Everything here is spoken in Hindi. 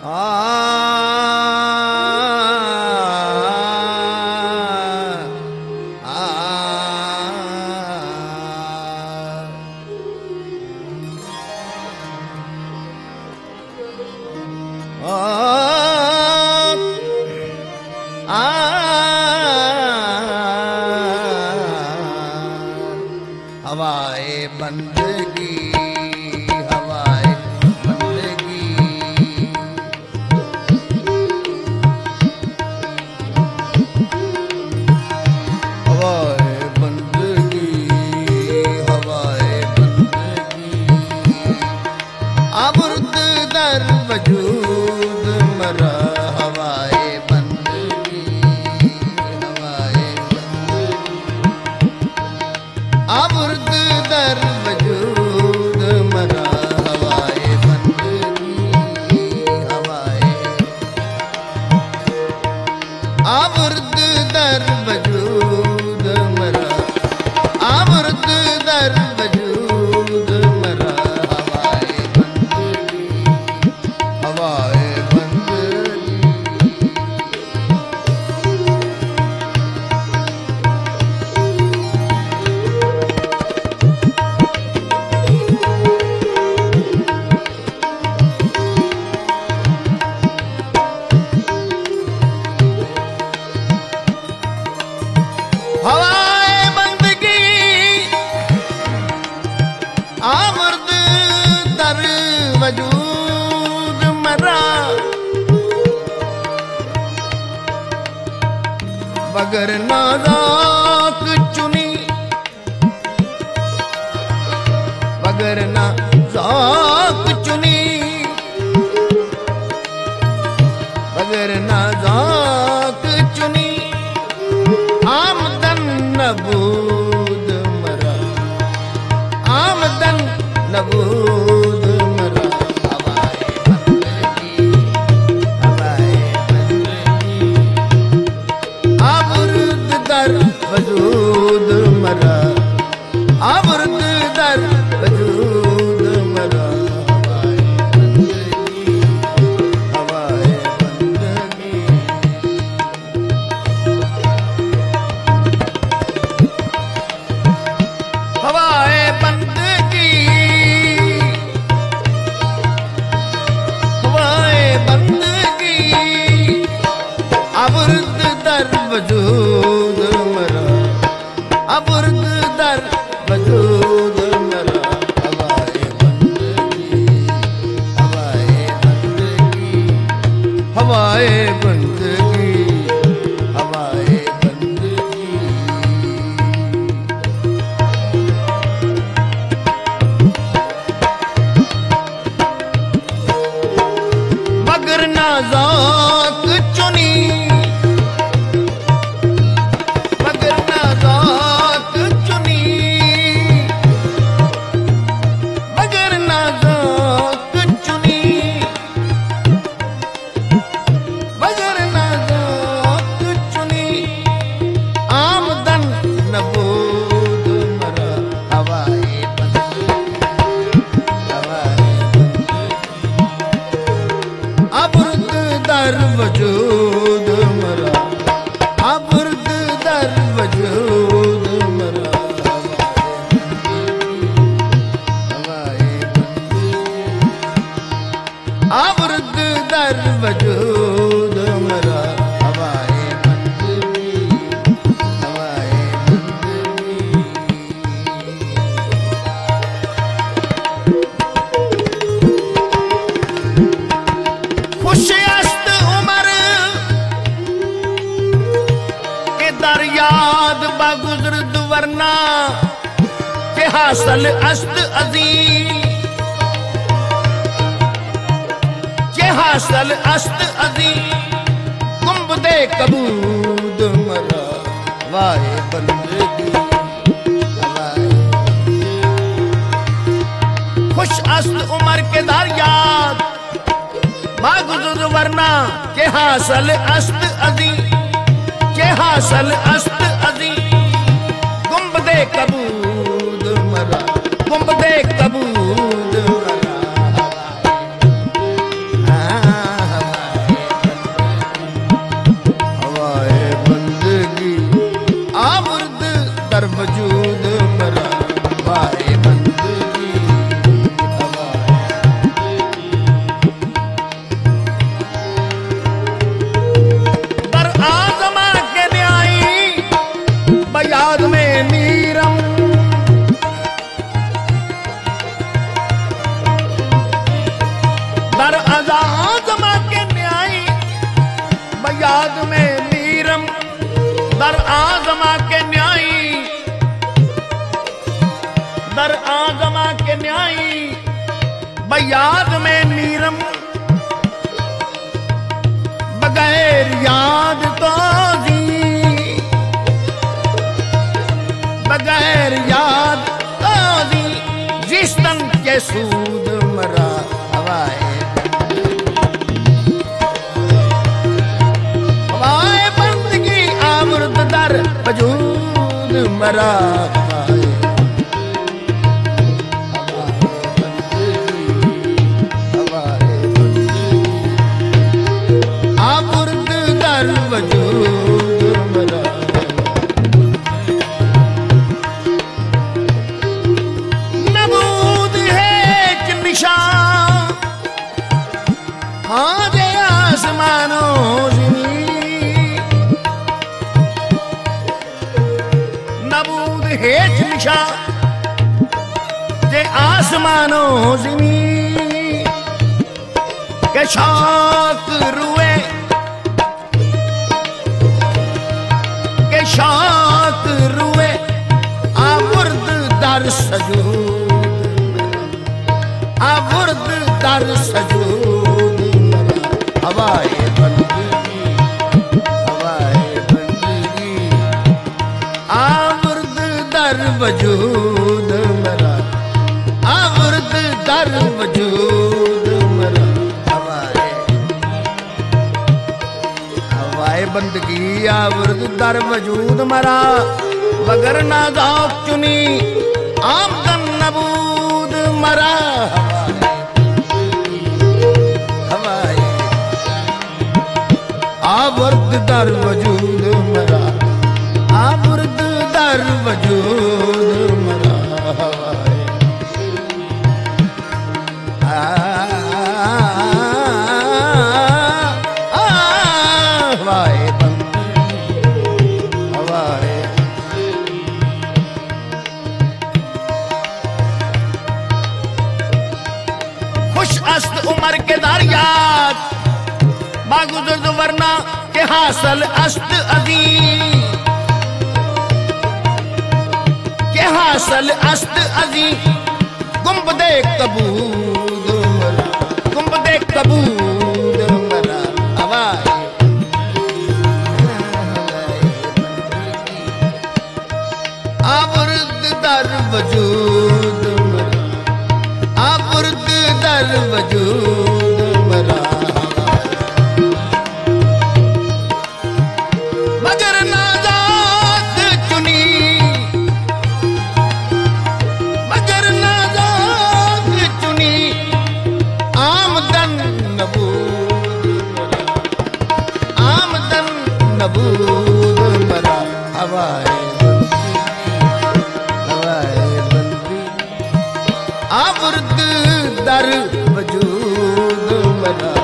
हवाए बंदगी हवाए बंदगी हवाए बंदगी हवाए बंदगी अमृत दर वजूद मरा हवाए बंदगी हवाए अमृत दर वजूद मरा हवाए बंदगी हवाए अमृत दर वजूद मरा अमृत दर वजूद मरा हवाए बंदगी हवाए बंदगी हवाए बंदगी अमृत दर वजूद मरा बगर नाज़ाक चुनी बगर नाज़ाक चुनी बगर नाज़ाक चुनी आमदन नबूद मरा आमदन नबूद मरा हवाए बंदगी हवाए बंदगी अमृत दर वजूद मरा अमृत दर वजूद मरा हवाए बंदगी हवाए बंदगी हवाए बंदगी हवाए बंदगी अमृत दर वजूद मरा अमृत दर वजूद मरा हवाए बंदगी हवाए बंदगी हवाए बंदगी हवाए बंदगी मगर नाज़ाक चुनी मगर नाज़ाक चुनी मगर नाज़ाक चुनी मगर नाज़ाक चुनी आमदन नबूद मरा हवाए बंदगी हवाए अमृत दर वजूद मरा अमृत दर वजूद मरा हवाए बंदगी अमृत दर वजूद मरा हवाए बंदगी हवाए बंदगी खुश अस्त उमर के दर याद बागुजरद वरना के हासिल अस्त अजीम के हासिल अस्त अजीम गुंबदे कबूद मरा हवाए बंदगी हवाए खुश अस्त उमर के दर याद बागुजर वरना के हासिल अस्त अजी के हासिल अस्त अजी गुंबदे कबूद मरा गुंबदे कबूद मरा हवाए दर आगमा के न्यायी बयाद में मीरम बगैर याद तो दी बगैर याद तो दी जिस तन के सूद मरा हवाए हवाए बंदगी आमुर्द दर वजूद मरा नबूद है निशान हाँ जे आसमानों नबूद है निशान जे आसमानों के शाक रुए शात रुए आमुर्द दर सजूद आमुर्द दर सजूद हवाए बंदगी आमुर्द दर वजूद मरा आमुर्द दर वजूद मरा हवाए बंदगी आमुर्द दर वजूद मरा मगर ना गाँव चुनी आमदन नबूद मरा हवाए आमुर्द दर वजूद मरा आमुर्द दर वजूद मरा हवाए अस्त उमर के दारियात बागुजर वरना के हासल अस्त अदी के हासल अस्त अदी गुंबदे कबूद मरा गुंबदे कबूद मरा हवाए आमुर्द दर वजूद मरा आमुर्द दर वजूद मरा मगर नाजात चुनी मगर नाजात चुनी आमदन नबूद मरा आमदन नबूद मरा हवाए आमुर्द दर वजूद मरा